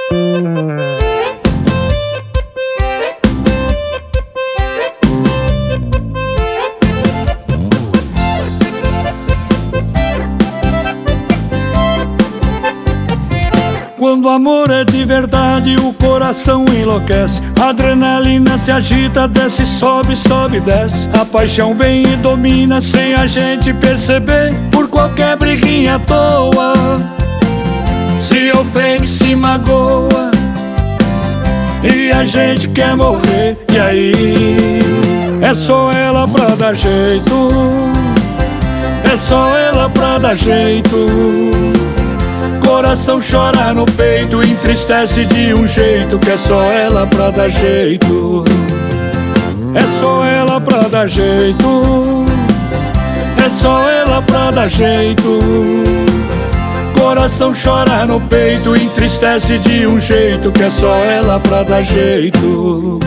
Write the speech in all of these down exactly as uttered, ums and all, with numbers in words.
Quando o amor é de verdade, o coração enlouquece. A adrenalina se agita, desce, sobe, sobe, desce. A paixão vem e domina sem a gente perceber. Por qualquer briguinha à toa, se ofende, se magoa, e a gente quer morrer. E aí, é só ela pra dar jeito, é só ela pra dar jeito. Coração chora no peito, entristece de um jeito, que é só ela pra dar jeito. É só ela pra dar jeito, é só ela pra dar jeito. Coração chora no peito, entristece de um jeito, que é só ela pra dar jeito.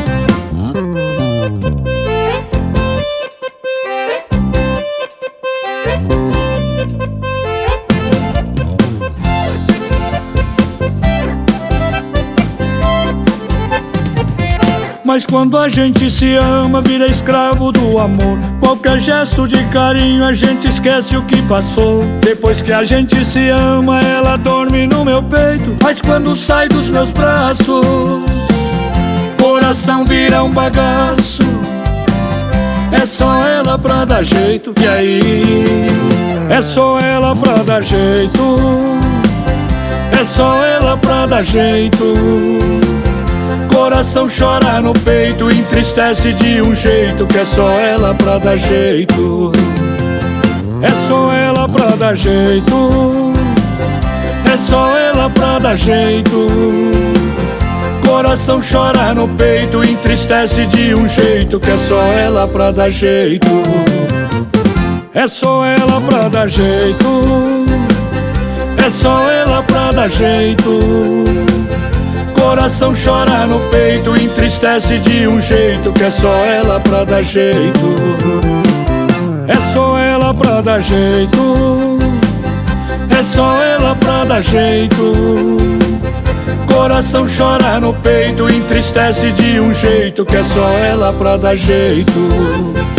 Mas quando a gente se ama, vira escravo do amor. Qualquer gesto de carinho a gente esquece o que passou. Depois que a gente se ama, ela dorme no meu peito. Mas quando sai dos meus braços, coração vira um bagaço. É só ela pra dar jeito. E aí, é só ela pra dar jeito, é só ela pra dar jeito. Coração chora no peito, entristece de um jeito, que é só ela pra dar jeito. É só ela pra dar jeito, é só ela pra dar jeito. Coração chora no peito, entristece de um jeito, que é só ela pra dar jeito. É só ela pra dar jeito, é só ela pra dar jeito. Coração chora no peito, entristece de um jeito, que é só ela pra dar jeito. É só ela pra dar jeito, é só ela pra dar jeito. Coração chora no peito, entristece de um jeito, que é só ela pra dar jeito.